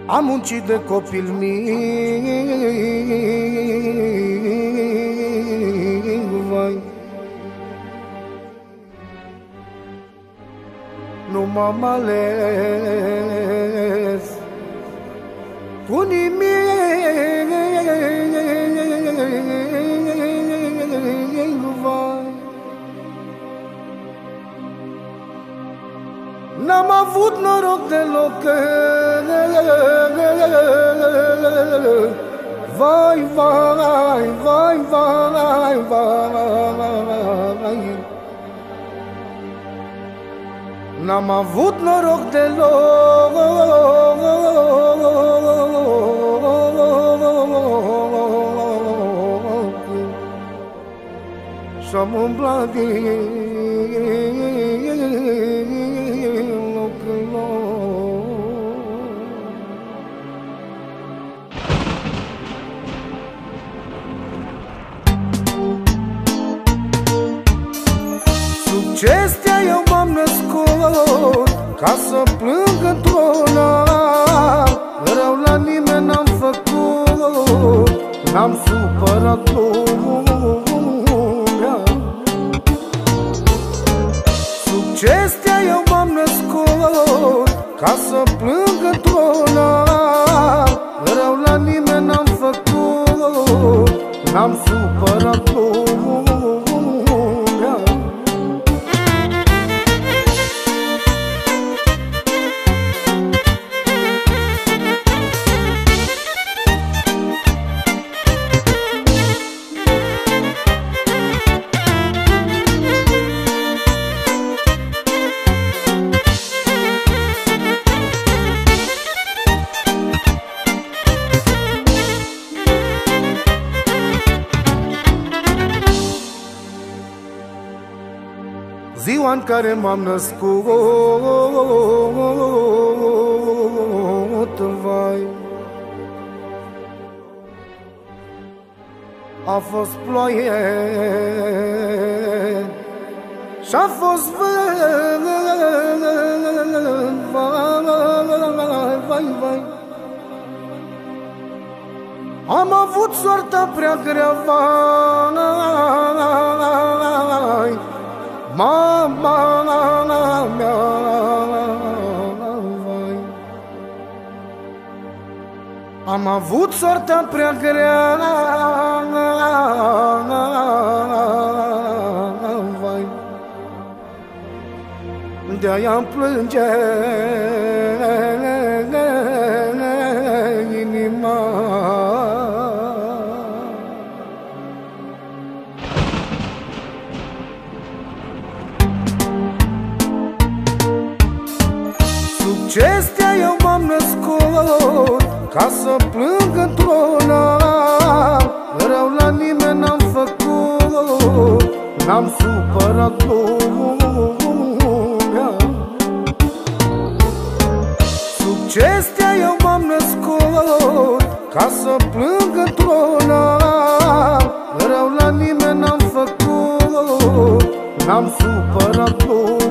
Am muncit de copil mic, vai. Nu m-am ales cu nimic, vai. N-am avut noroc deloc, vai, vai, vai, vai, vai. N-am avut noroc deloc, și-am umblat din loc în loc. Sugestia eu m-am născut ca să plâng într-una, rău la nimeni n-am făcut, n-am supărat lumea. Sugestia eu m-am născut ca să plâng într-una, rău la nimeni n-am făcut, n-am supărat lumea. Ziua în care m-am născut, vai, a fost ploaie și-a fost vânt, vai, vai. Am avut soarta prea grea, vai, mama mea, vai. Am avut soarta prea grea, vai. De-aia-mi plânge inima. Sugestia eu m-am născut ca să plâng într-una, rău la nimeni n-am făcut, n-am supărat lumea. Sugestia eu m-am născut ca să plâng într-una, rău la nimeni n-am făcut, n-am supărat lumea.